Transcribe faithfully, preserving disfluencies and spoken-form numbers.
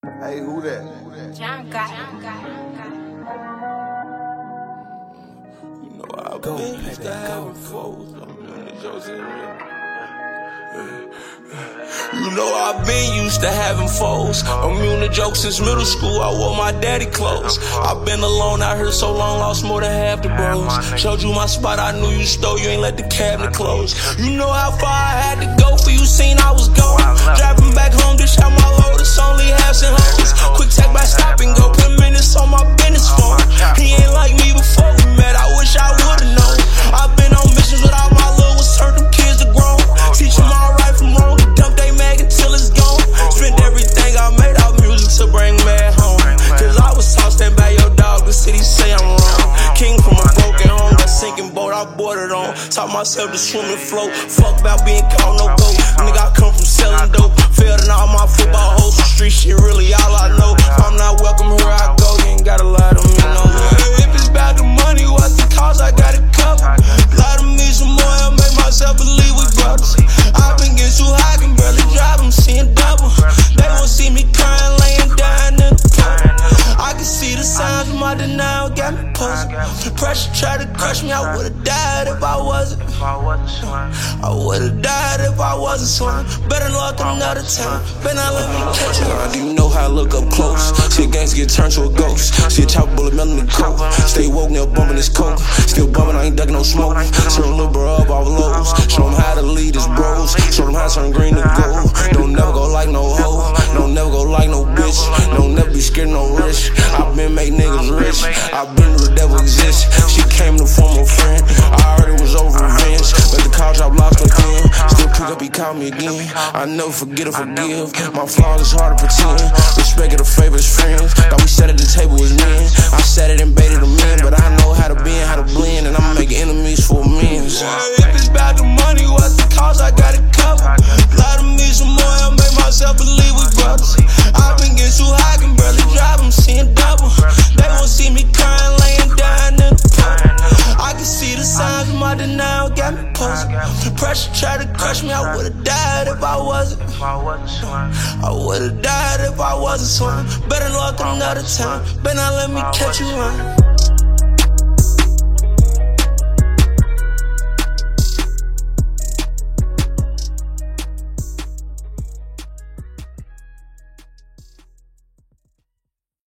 Hey, who that? Who that? John got You know I've go, been used baby, to go. having foes. I'm doing the jokes in real. You know I've been used to having foes. Immune to jokes since middle school. I wore my daddy clothes. I've been alone out here so long, lost more than half the bros. Showed you my spot, I knew you stole. You ain't let the cabinet close. You know how far I had to go for you. Seen I was going. Driving back home, dish out my load. It's only halves and hoes. Quick take back, stop and go. Put minutes on my business phone. He ain't like me before we met. I wish I would've known. I've been on missions with all my little ones. Turn them kids to grown. Teach them all right from wrong. Dump they mag until it's gone. Spent everything I made out music to bring mad home. Cause I was tossed and by your dog. The city say I'm wrong. King from a broken home. That sinking boat I boarded on. Taught myself to swim and float. Fuck about being caught, no go. Nigga, I come from selling dope. Failed in all my football hoes. Street shit really all I know. If I'm not welcome here, I go. You ain't gotta lie to me no more. If it's about the money, what's the cause? I got it covered. Lie to me some more and make myself believe we brothers. I've been getting too high, can barely drive, I'm seeing double. They won't see me crying, laying down in the puddle. I can see the signs of my denial, got me puzzled. Pressure tried to crush me, I would've died if I wasn't. I would've died if I wasn't swine. Better luck another time, better not let me catch you. Do you know how I look up close? See a gangster get turned to a ghost. See a chopper bullet melting the coke. Stay woke, never bumping this coke. Still bumping, I ain't ducking no smoke. Turn a little bro up off lows. Show them how to lead his bros. Show them how to turn green to gold. Don't never go like no hoe. Don't never go like no bitch. Don't never be scared of no risk. I've been make niggas rich. I've been to the devil exist. She came to form a friend. I heard it was over revenge. But the car drop lost again. Still pick up, he called me again. I never forget or forgive. My flaws is hard to pretend. Respect the favorite friends. Thought we sat at the table as men. I sat it and baited them in. But I know how to bend, how to blend. And I'm making enemies for amends. If it's about the money, what's the cause? I got it covered. Lie to me some more and make myself believe we brothers. I've been getting too high, can barely drive, I'm seeing double. They won't see me crying, laying down in the puddle. I can see the signs of my denial, got me puzzled. Pressure tried to crush me, I would've died if I wasn't. I would've died if I wasn't swine. Better luck another time, better not let me catch you running.